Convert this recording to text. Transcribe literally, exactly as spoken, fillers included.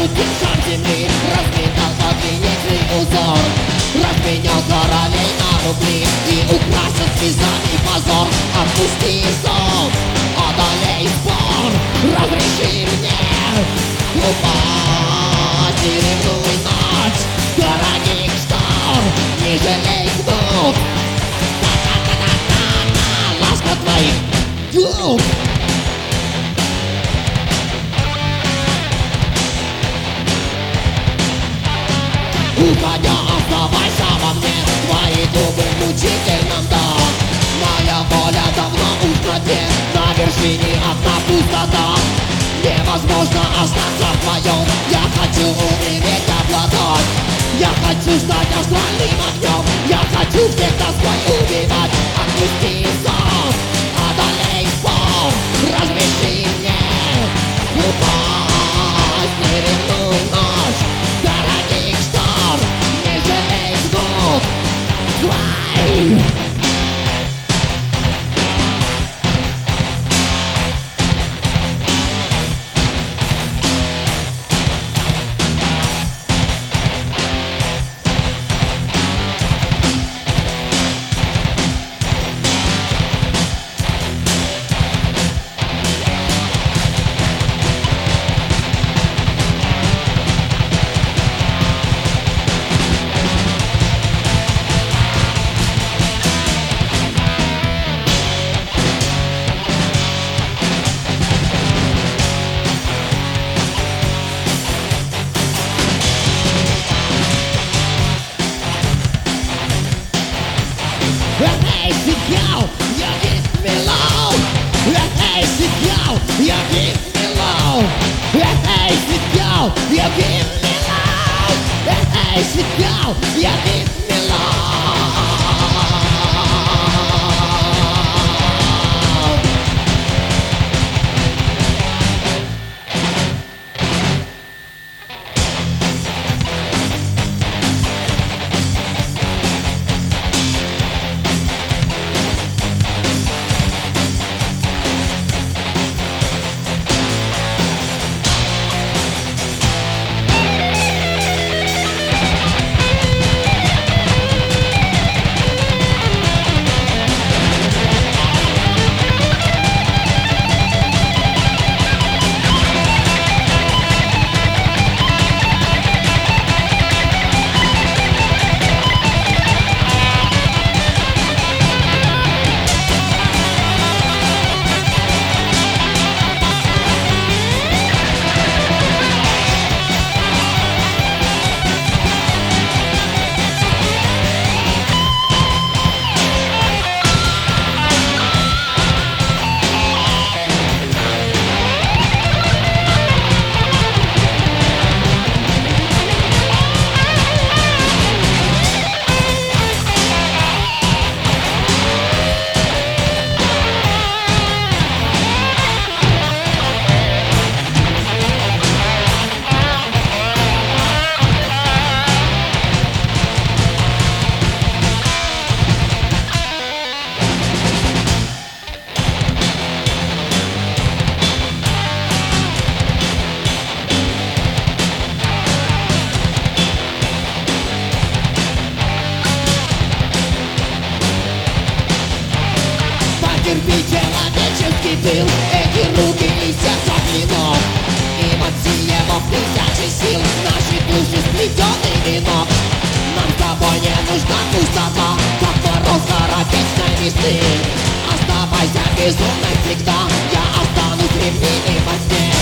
держав земли, разметал подвенечный узор, разменял королей на рубли и украсил слезами позор. Отпусти сон, одолей спор, разреши мне упасть и ревнуй ночь дорогих штор, не жалей гнут ласка твоих губ. Уходя, оставайся во мне, твои губы в мучительном да. Моя воля давно уж на дне, на вершине одна пустота. Невозможно остаться вдвоем, я хочу умереть обладать. Я хочу стать астральным огнем, я хочу всех тоской убивать. Отпусти сон, одолей спор, разреши мне упасть, не ревнуй ночь дорогих штор, не жалей губ твоих. Hey, girl, you give me love. Hey, girl, you give me love. Hey, girl, you give me love. Hey, girl, you give me love. Терпи человеческий пыл, эти руки и сердце клинок, и вот сие мог тысячи сил, наши души сплетенный венок. Нам с тобой не нужна пустота, как морозка ракетной весны. Оставайся безумной всегда, я останусь ревнивым во сне.